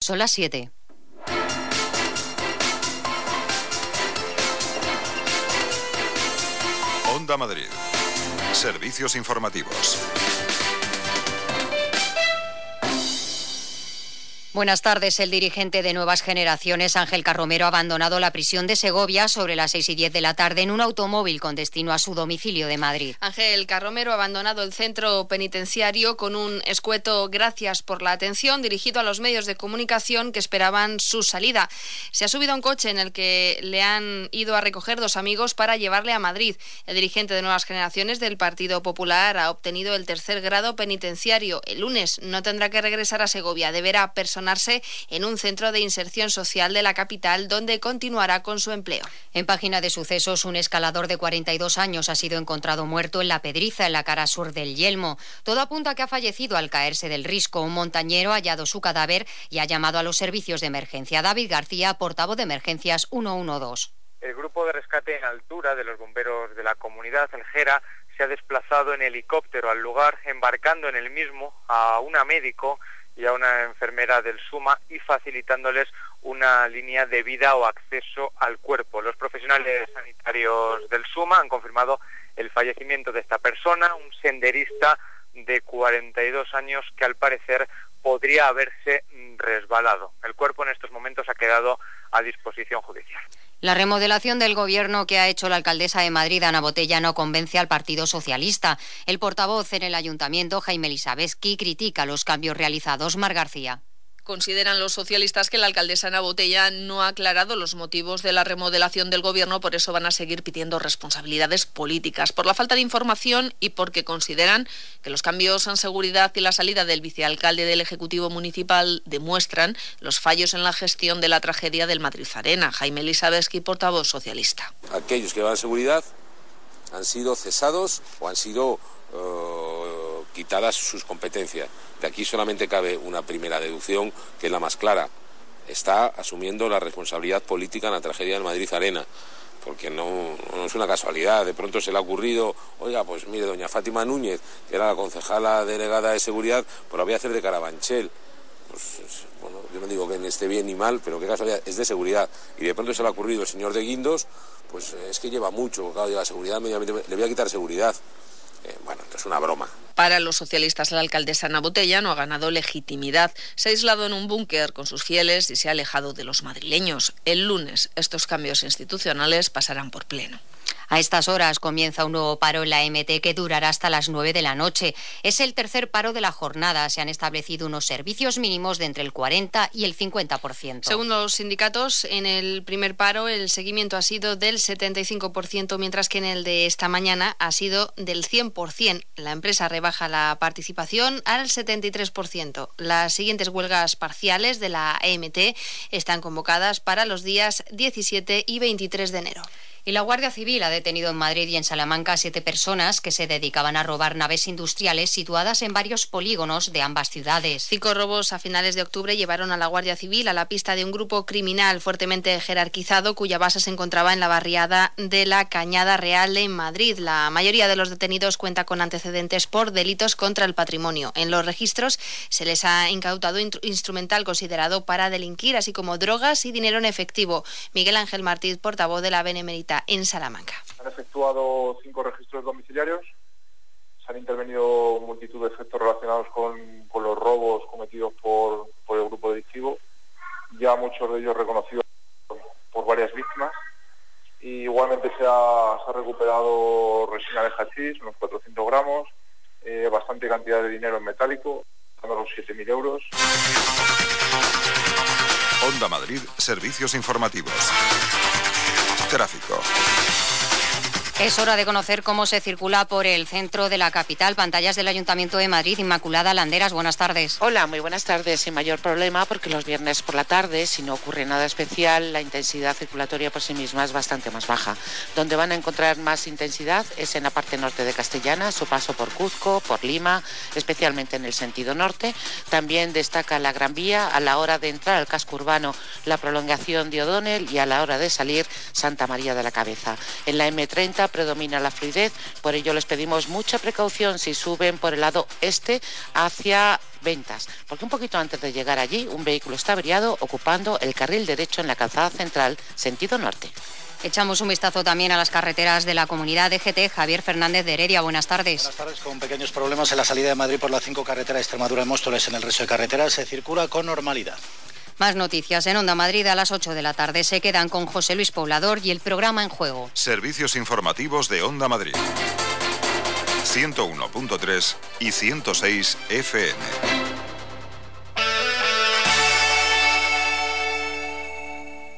Son las 7. Onda Madrid. Servicios informativos. Buenas tardes. El dirigente de Nuevas Generaciones, Ángel Carromero, ha abandonado la prisión de Segovia sobre las 6:10 de la tarde en un automóvil con destino a su domicilio de Madrid. Ángel Carromero ha abandonado el centro penitenciario con un escueto "gracias por la atención" dirigido a los medios de comunicación que esperaban su salida. Se ha subido a un coche en el que le han ido a recoger dos amigos para llevarle a Madrid. El dirigente de Nuevas Generaciones del Partido Popular ha obtenido el 3er grado penitenciario. El lunes no tendrá que regresar a Segovia, deberá personarse en un centro de inserción social de la capital, donde continuará con su empleo. En página de sucesos, un escalador de 42 años ha sido encontrado muerto en La Pedriza, en la cara sur del Yelmo. Todo apunta a que ha fallecido al caerse del risco. Un montañero ha hallado su cadáver y ha llamado a los servicios de emergencia. David García, portavoz de Emergencias 112. El grupo de rescate en altura de los bomberos de la comunidad, el GERA, se ha desplazado en helicóptero al lugar, embarcando en el mismo a una médico y a una enfermera del SUMA y facilitándoles una línea de vida o acceso al cuerpo. Los profesionales sanitarios del SUMA han confirmado el fallecimiento de esta persona, un senderista de 42 años que al parecer podría haberse resbalado. El cuerpo en estos momentos ha quedado a disposición judicial. La remodelación del gobierno que ha hecho la alcaldesa de Madrid, Ana Botella, no convence al Partido Socialista. El portavoz en el ayuntamiento, Jaime Elisabetsky, critica los cambios realizados. Mar García. Consideran los socialistas que la alcaldesa Ana Botella no ha aclarado los motivos de la remodelación del gobierno, por eso van a seguir pidiendo responsabilidades políticas, por la falta de información y porque consideran que los cambios en seguridad y la salida del vicealcalde del Ejecutivo Municipal demuestran los fallos en la gestión de la tragedia del Madrid Arena. Jaime Elisabetsky, portavoz socialista. Aquellos que van a seguridad han sido cesados o han sido quitadas sus competencies. De aquí solamente cabe una primera deducción, que es la más clara. Está asumiendo la responsabilidad política en la tragedia del Madrid Arena, porque no es una casualidad. De pronto se le ha ocurrido, oiga, pues mire, doña Fátima Núñez, que era la concejala delegada de seguridad, pues la voy a hacer de Carabanchel. Pues bueno, yo no digo que esté bien ni mal, pero qué casualidad, es de seguridad. Y de pronto se le ha ocurrido el señor de Guindos, pues es que lleva mucho, claro, lleva seguridad, le voy a quitar seguridad. Bueno, esto es una broma. Para los socialistas, la alcaldesa Ana Botella no ha ganado legitimidad. Se ha aislado en un búnker con sus fieles y se ha alejado de los madrileños. El lunes, estos cambios institucionales pasarán por pleno. A estas horas comienza un nuevo paro en la MT que durará hasta las 9 de la noche. Es el tercer paro de la jornada. Se han establecido unos servicios mínimos de entre el 40 y el 50%. Según los sindicatos, en el primer paro el seguimiento ha sido del 75%, mientras que en el de esta mañana ha sido del 100%. La empresa rebaja la participación al 73%. Las siguientes huelgas parciales de la EMT están convocadas para los días 17 y 23 de enero. Y la Guardia Civil ha detenido en Madrid y en Salamanca a 7 personas que se dedicaban a robar naves industriales situadas en varios polígonos de ambas ciudades. 5 robos a finales de octubre llevaron a la Guardia Civil a la pista de un grupo criminal fuertemente jerarquizado cuya base se encontraba en la barriada de la Cañada Real en Madrid. La mayoría de los detenidos cuenta con antecedentes por delitos contra el patrimonio. En los registros se les ha incautado instrumental considerado para delinquir, así como drogas y dinero en efectivo. Miguel Ángel Martí, portavoz de la Benemérita en Salamanca. Han efectuado 5 registros domiciliarios, se han intervenido multitud de efectos relacionados con los robos cometidos por el grupo delictivo, ya muchos de ellos reconocidos por varias víctimas, y igualmente se ha recuperado resina de hachís, unos 400 gramos, bastante cantidad de dinero en metálico, dando los 7.000 euros. Onda Madrid, servicios informativos. Tráfico. Es hora de conocer cómo se circula por el centro de la capital. Pantallas del Ayuntamiento de Madrid. Inmaculada Landeras, buenas tardes. Hola, muy buenas tardes. Sin mayor problema, porque los viernes por la tarde, si no ocurre nada especial, la intensidad circulatoria por sí misma es bastante más baja. Donde van a encontrar más intensidad es en la parte norte de Castellana, su paso por Cuzco, por Lima, especialmente en el sentido norte. También destaca la Gran Vía a la hora de entrar al casco urbano, la prolongación de O'Donnell, y a la hora de salir, Santa María de la Cabeza. En la M30, predomina la fluidez. Por ello les pedimos mucha precaución si suben por el lado este hacia Ventas, porque un poquito antes de llegar allí un vehículo está averiado ocupando el carril derecho en la calzada central, sentido norte. Echamos un vistazo también a las carreteras de la comunidad DGT. Javier Fernández de Heredia, buenas tardes. Buenas tardes, con pequeños problemas en la salida de Madrid por la 5 carretera de Extremadura en Móstoles. En el resto de carreteras se circula con normalidad. Más noticias en Onda Madrid a las 8 de la tarde. Se quedan con José Luis Poblador y el programa En Juego. Servicios informativos de Onda Madrid. 101.3 y 106 FM.